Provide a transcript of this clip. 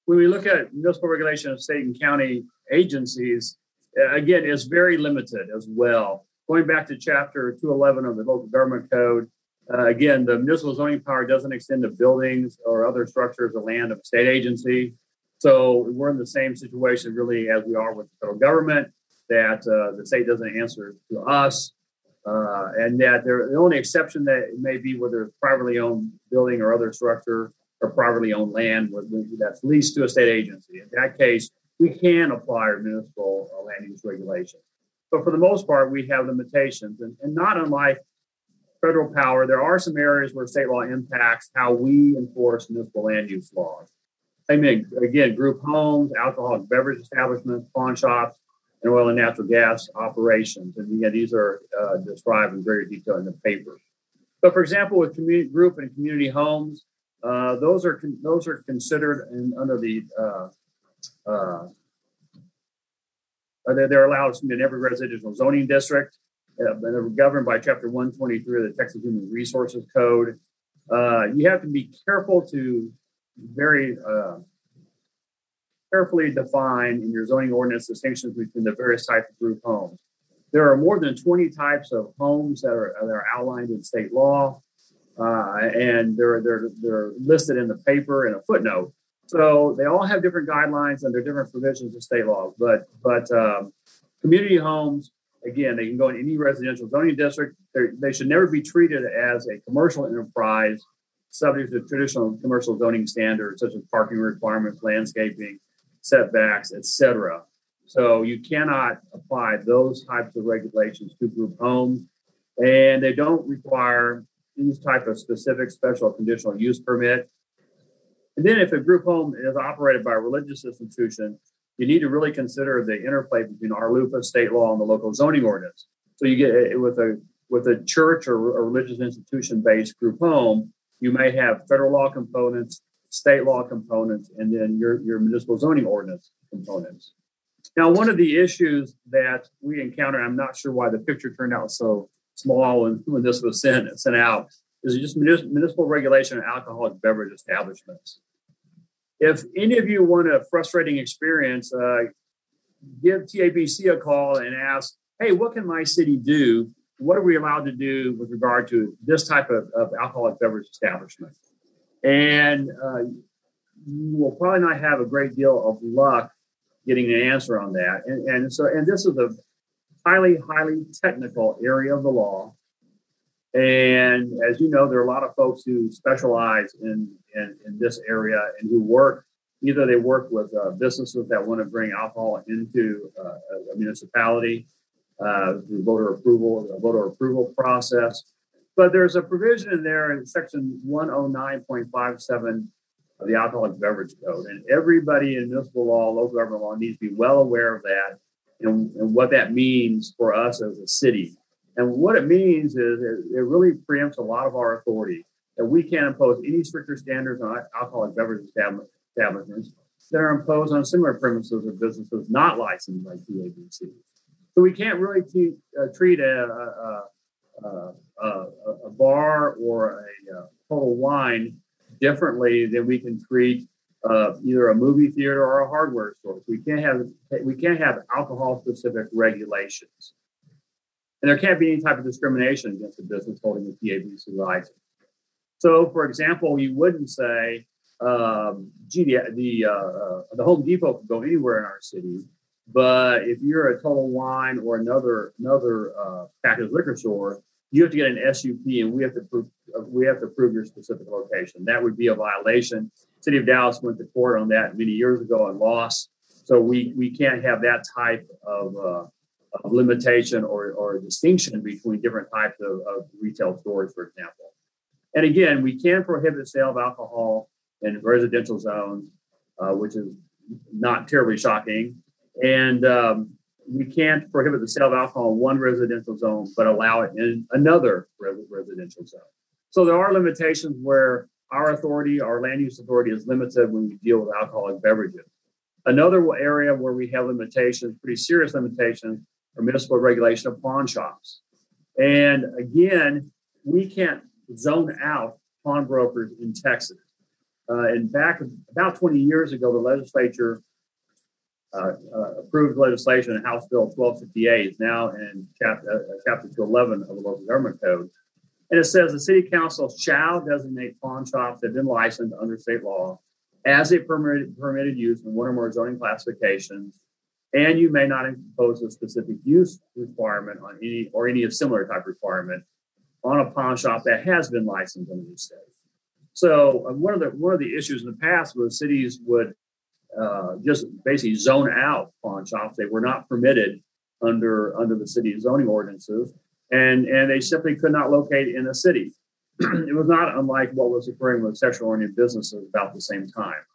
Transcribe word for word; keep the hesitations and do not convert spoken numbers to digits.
when we look at municipal regulation of state and county agencies, uh, again, it's very limited as well. Going back to chapter two eleven of the local government code, uh, again, the municipal zoning power doesn't extend to buildings or other structures of land of a state agency. So we're in the same situation really as we are with the federal government, that uh, the state doesn't answer to us. Uh, and that there, the only exception that it may be whether it's privately owned building or other structure or privately owned land that's leased to a state agency. In that case, we can apply our municipal uh, land use regulation. But for the most part, we have limitations. And, and not unlike federal power, there are some areas where state law impacts how we enforce municipal land use laws. I mean, again, group homes, alcoholic beverage establishments, pawn shops, and oil and natural gas operations. And again, these are uh, described in greater detail in the paper. But for example, with community group and community homes, uh, those are con- those are considered in, under the uh, uh, they're, they're allowed in every residential zoning district. Uh, and they're governed by Chapter one twenty-three of the Texas Human Resources Code. Uh, you have to be careful to very uh, carefully define in your zoning ordinance distinctions between the various types of group homes. There are more than twenty types of homes that are, that are outlined in state law, uh, and they're, they're, they're listed in the paper in a footnote. So they all have different guidelines and they're different provisions of state law. But, but um, community homes, again, they can go in any residential zoning district. They're, they should never be treated as a commercial enterprise subject to traditional commercial zoning standards such as parking requirements, landscaping, setbacks, et cetera. So you cannot apply those types of regulations to group homes, and they don't require any type of specific special conditional use permit. And then if a group home is operated by a religious institution, you need to really consider the interplay between our LUPA state law and the local zoning ordinance. So you get with a with a church or a religious institution-based group home, you may have federal law components, state law components, and then your, your municipal zoning ordinance components. Now, one of the issues that we encounter, I'm not sure why the picture turned out so small when, when this was sent, sent out, is just municipal regulation of alcoholic beverage establishments. If any of you want a frustrating experience, uh, give T A B C a call and ask, hey, what can my city do? What are we allowed to do with regard to this type of, of alcoholic beverage establishment? And uh, you will probably not have a great deal of luck getting an answer on that. And, and so, and this is a highly, highly technical area of the law. And as you know, there are a lot of folks who specialize in, in, in this area and who work, either they work with uh, businesses that want to bring alcohol into uh, a municipality uh, through voter approval, a voter approval process. But there's a provision in there in section one oh nine point five seven of the Alcoholic Beverage Code. And everybody in municipal law, local government law needs to be well aware of that and, and what that means for us as a city. And what it means is it, it really preempts a lot of our authority, that we can't impose any stricter standards on alcoholic beverage establishments that are imposed on similar premises or businesses not licensed by T A B C. So we can't really te- uh, treat a, a, a, a, a bar or a, a total wine differently than we can treat uh, either a movie theater or a hardware store. We can't have we can't have alcohol-specific regulations. And there can't be any type of discrimination against a business holding a T A B C license. So, for example, you wouldn't say, um, gee, the the, uh, the Home Depot can go anywhere in our city, but if you're a Total Wine or another another uh, packaged liquor store, you have to get an S U P, and we have to prove we have to prove your specific location. That would be a violation. City of Dallas went to court on that many years ago and lost. So we we can't have that type of uh, of limitation or, or distinction between different types of, of retail stores, for example. And again, we can prohibit sale of alcohol in residential zones, uh, which is not terribly shocking. And um, we can't prohibit the sale of alcohol in one residential zone, but allow it in another res- residential zone. So there are limitations where our authority, our land use authority is limited when we deal with alcoholic beverages. Another area where we have limitations, pretty serious limitations, or municipal regulation of pawn shops. And again, we can't zone out pawnbrokers in Texas. Uh, and back about twenty years ago, the legislature uh, uh, approved legislation in House Bill twelve fifty-eight, now in chapter, uh, chapter two eleven of the Local Government Code. And it says the city council shall designate pawn shops that have been licensed under state law as a permitted, permitted use in one or more zoning classifications. And you may not impose a specific use requirement on any or any similar type requirement on a pawn shop that has been licensed in the state. So uh, one of the one of the issues in the past was cities would uh, just basically zone out pawn shops. They were not permitted under under the city zoning ordinances, and and they simply could not locate in a city. It was not unlike what was occurring with sexual oriented businesses about the same time.